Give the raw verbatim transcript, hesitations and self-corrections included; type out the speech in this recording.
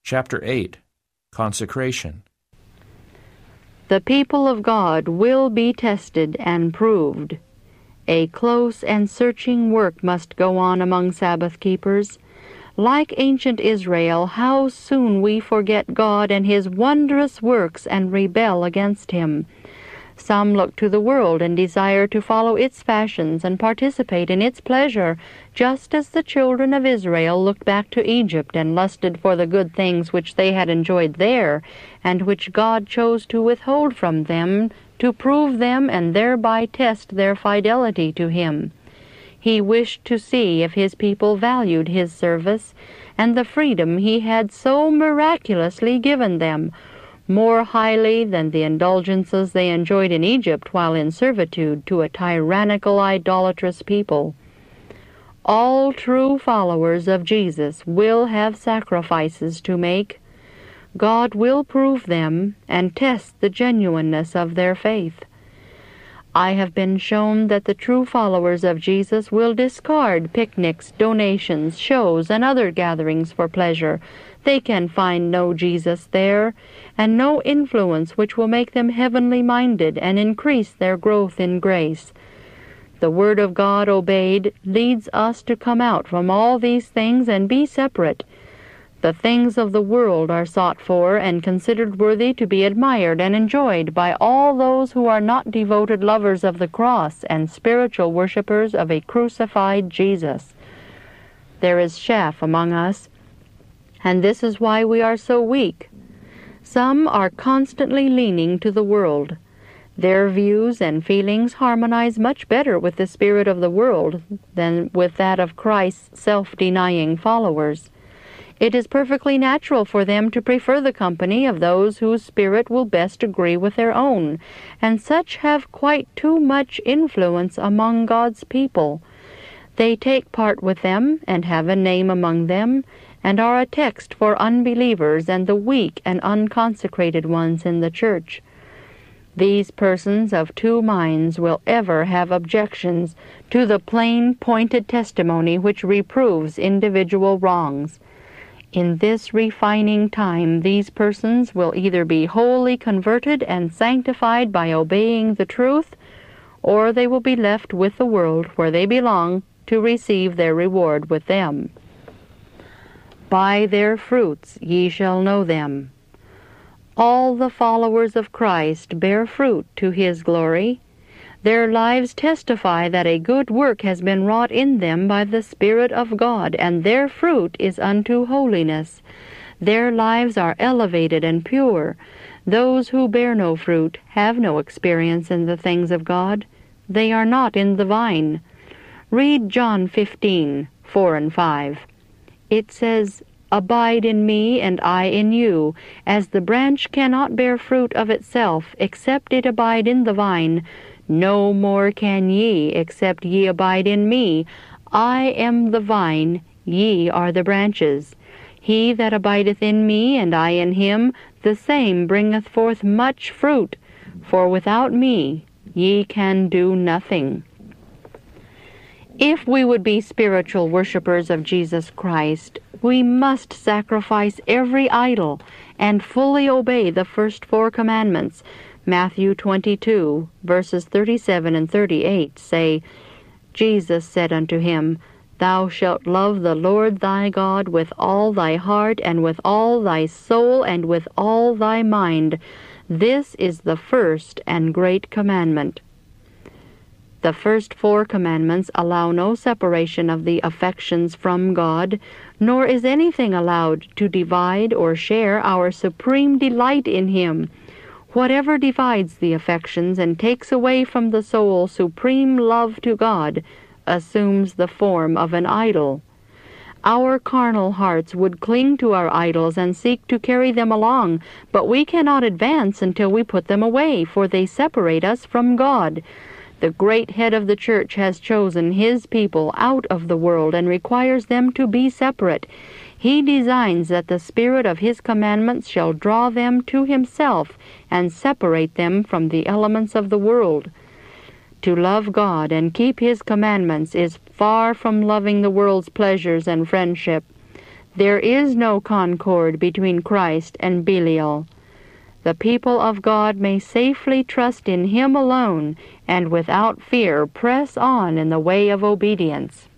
Chapter eight. Consecration. The people of God will be tested and proved. A close and searching work must go on among Sabbath keepers. Like ancient Israel, how soon we forget God and His wondrous works and rebel against Him. Some look to the world and desire to follow its fashions and participate in its pleasure, just as the children of Israel looked back to Egypt and lusted for the good things which they had enjoyed there, and which God chose to withhold from them, to prove them and thereby test their fidelity to Him. He wished to see if His people valued His service and the freedom He had so miraculously given them, more highly than the indulgences they enjoyed in Egypt while in servitude to a tyrannical, idolatrous people. All true followers of Jesus will have sacrifices to make. God will prove them and test the genuineness of their faith. I have been shown that the true followers of Jesus will discard picnics, donations, shows, and other gatherings for pleasure. They can find no Jesus there, and no influence which will make them heavenly minded and increase their growth in grace. The Word of God obeyed leads us to come out from all these things and be separate. The things of the world are sought for and considered worthy to be admired and enjoyed by all those who are not devoted lovers of the cross and spiritual worshippers of a crucified Jesus. There is chaff among us, and this is why we are so weak. Some are constantly leaning to the world. Their views and feelings harmonize much better with the spirit of the world than with that of Christ's self-denying followers. It is perfectly natural for them to prefer the company of those whose spirit will best agree with their own, and such have quite too much influence among God's people. They take part with them and have a name among them, and are a text for unbelievers and the weak and unconsecrated ones in the church. These persons of two minds will ever have objections to the plain, pointed testimony which reproves individual wrongs. In this refining time, these persons will either be wholly converted and sanctified by obeying the truth, or they will be left with the world where they belong to receive their reward with them. By their fruits ye shall know them. All the followers of Christ bear fruit to His glory. Their lives testify that a good work has been wrought in them by the Spirit of God, and their fruit is unto holiness. Their lives are elevated and pure. Those who bear no fruit have no experience in the things of God. They are not in the vine. Read John fifteen, four and five. It says, "Abide in me, and I in you. As the branch cannot bear fruit of itself, except it abide in the vine, no more can ye, except ye abide in me. I am the vine, ye are the branches. He that abideth in me, and I in him, the same bringeth forth much fruit. For without me ye can do nothing." If we would be spiritual worshippers of Jesus Christ, we must sacrifice every idol and fully obey the first four commandments. Matthew twenty-two, verses thirty-seven and thirty-eight say, Jesus said unto him, Thou shalt love the Lord thy God with all thy heart, and with all thy soul, and with all thy mind. This is the first and great commandment. The first four commandments allow no separation of the affections from God, nor is anything allowed to divide or share our supreme delight in Him. Whatever divides the affections and takes away from the soul supreme love to God assumes the form of an idol. Our carnal hearts would cling to our idols and seek to carry them along, but we cannot advance until we put them away, for they separate us from God. The great head of the church has chosen His people out of the world and requires them to be separate. He designs that the spirit of His commandments shall draw them to Himself and separate them from the elements of the world. To love God and keep His commandments is far from loving the world's pleasures and friendship. There is no concord between Christ and Belial. The people of God may safely trust in Him alone, and without fear press on in the way of obedience.